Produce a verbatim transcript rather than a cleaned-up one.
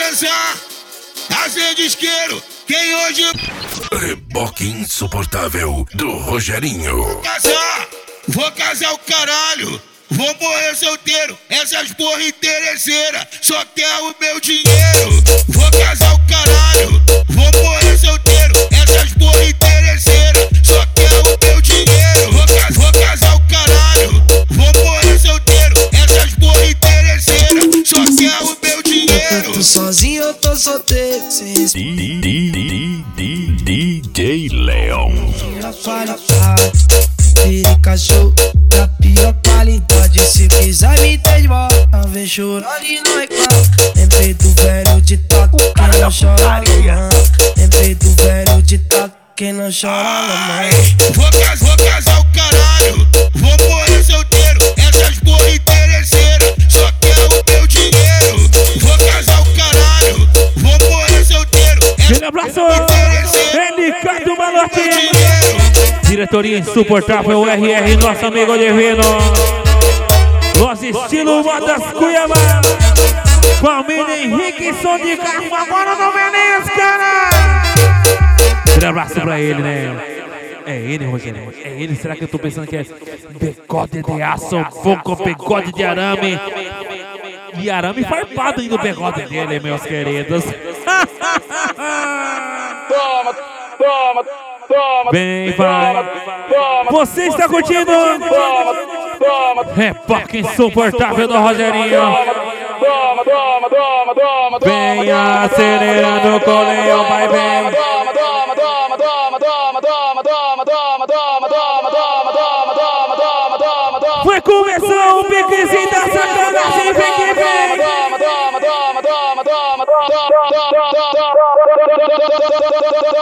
transar, acende isqueiro, quem hoje... Reboque insuportável do Rogerinho. Vou casar, vou casar o caralho, vou morrer solteiro, essas porra interesseira, só quer o meu dinheiro. Vou casar o caralho, vou morrer solteiro, essas porra interesseira, só quer o meu dinheiro. Vou, ca vou casar o caralho, vou morrer solteiro, essas porra interesseira, só quer o meu dinheiro. Eu tô sozinho, eu tô solteiro, sem D J Leon. qualidade, vire cachorro da pior qualidade. Se quiser me ter de volta, não vem chorando e não reclama. Lembrei do velho ditado, quem não chora não. Lembrei do velho ditado, quem não chora não. Vou, cas vou casar o caralho, vou morrer solteiro, essas porra interesseira, só quer o meu dinheiro. Vou casar o caralho, vou morrer solteiro, Grande abraço, Ricardo Malotti, diretoria insuportável R R, nosso amigo divino. Nosso estilo Modas Cuiabá, com a mina Henrique Som de Carro, agora no Veneza, cara. Grande abraço pra ele, né? É ele, Rogério, é ele. Será que eu tô pensando que é bigode de aço, fogo, bigode de arame? E arame farpado ainda o bigode dele, meus queridos. Toma, toma, toma. Vem, vai. Você está curtindo? Reboque insuportável do Rogerinho. Toma, toma, toma, toma. Vem acelerando com o Leão, vai bem. Toma, toma, toma, toma, toma, toma, toma, toma, toma, toma, toma, toma, toma, toma, toma, toma. Vai começar o piquezinho da sacanagem, vem que vem. Toma, toma, toma, toma, toma, toma, toma, toma, toma, toma.